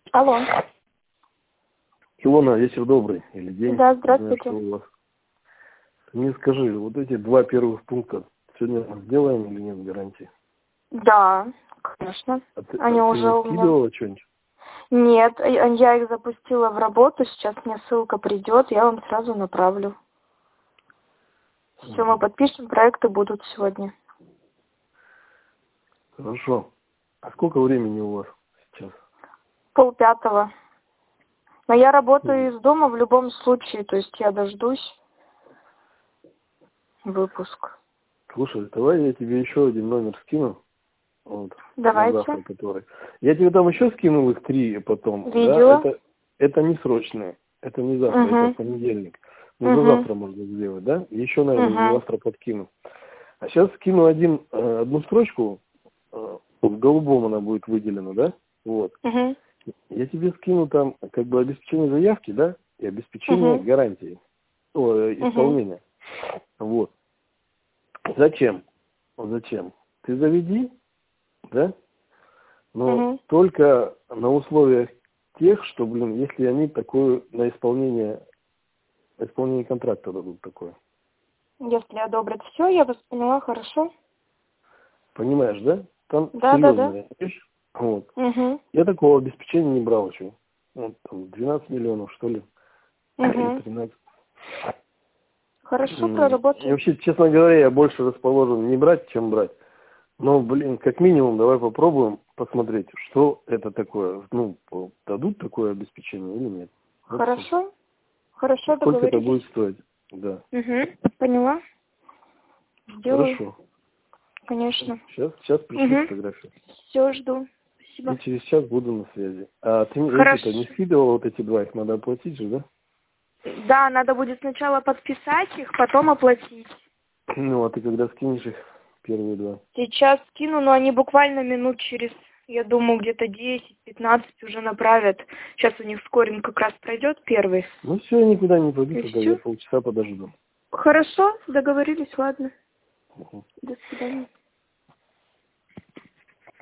Алло. Илона, вечер добрый или день. Да, здравствуйте. Знаю, что у вас. Ты мне скажи, вот эти два первых пункта сегодня мы сделаем или нет гарантии? Да, конечно. Они ты уже у меня. скидывала что-нибудь? Нет, я их запустила в работу, сейчас мне ссылка придет, я вам сразу направлю. Все, мы подпишем, проекты будут сегодня. Хорошо. А сколько времени у вас сейчас? 4:30. Но я работаю из дома в любом случае, то есть я дождусь выпуск. Слушай, давай я тебе еще один номер скину. Вот, Давайте. на завтра, который. Я тебе там еще скинул их 3 потом. Видео. Да? Это не срочные. Это не завтра, это в понедельник. Но за завтра можно сделать, да? Еще, наверное, завтра подкину. А сейчас скину одну строчку, в голубом она будет выделена, да? Вот. Я тебе скину там как бы обеспечение заявки, да? И обеспечение гарантии. Исполнения. Вот. Зачем? Зачем? Ты заведи, да? Но только на условиях тех, что, если они такое на исполнение контракта дадут такое. Если одобрят все, я вас поняла, хорошо. Понимаешь, да? Там Да. серьезная вещь. Вот. Я такого обеспечения не брал еще. Вот, там 12 миллионов, что ли. Или 13. Хорошо, проработаем. И вообще, честно говоря, я больше расположен не брать, чем брать. Но, как минимум, давай попробуем посмотреть, что это такое. Дадут такое обеспечение или нет. Хорошо. Хорошо, сколько это договорились. будет стоить? Да. Поняла. Сделаю. Хорошо. Конечно. Сейчас пришлю фотографию. Все, жду. Спасибо. И через час буду на связи. А ты Хорошо. не скидывала вот эти два, их надо оплатить же, да? Да, надо будет сначала подписать их, потом оплатить. А ты когда скинешь их, первые два? Сейчас скину, но они буквально минут через, я думаю, где-то 10-15 уже направят. Сейчас у них скоринг как раз пройдет первый. Все, я никуда не пойду, тогда всё? я полчаса подожду. Хорошо, договорились, ладно. До свидания.